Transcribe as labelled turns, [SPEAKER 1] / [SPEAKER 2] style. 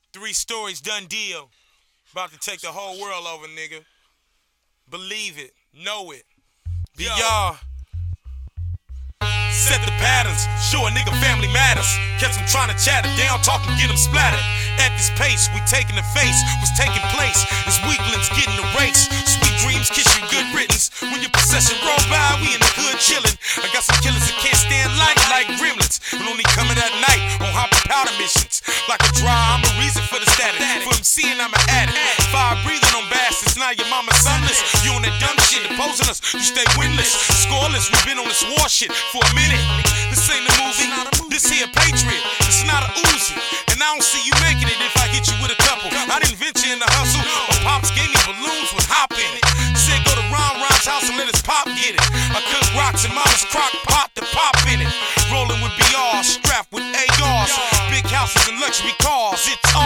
[SPEAKER 1] 3 stories, done deal. About to take the whole world over, nigga. Believe it, know it. Y'all set the patterns, show a nigga family matters. Kept him trying to chatter, down talk and get him splattered. At this pace, we taking the face, what's taking place is weaklings getting erased. Sweet dreams kiss you good riddance. When your procession roll by, we in the hood chillin'. I got some killers that can't stand light like gremlins, and only coming at night on hopping powder missions. Like a dry, I'm a reason for the static. For him seeing I'm an addict. Fire breathing on bastards, now your mama's sonless. You on that dumb shit opposing us, you stay winless. Scoreless, we've been on this war shit for a minute. This ain't a movie, this here Patriot. It's not a Uzi, and I don't see you making it if I hit you with a couple. I didn't venture in the hustle, but Pops gave me balloons with hop in it. Said go to Ron's house and let his pop get it. I cook rocks in mama's crock pot to pop in it. Rolling with BRs, strapped with ARs. Big houses and luxury cars, it's all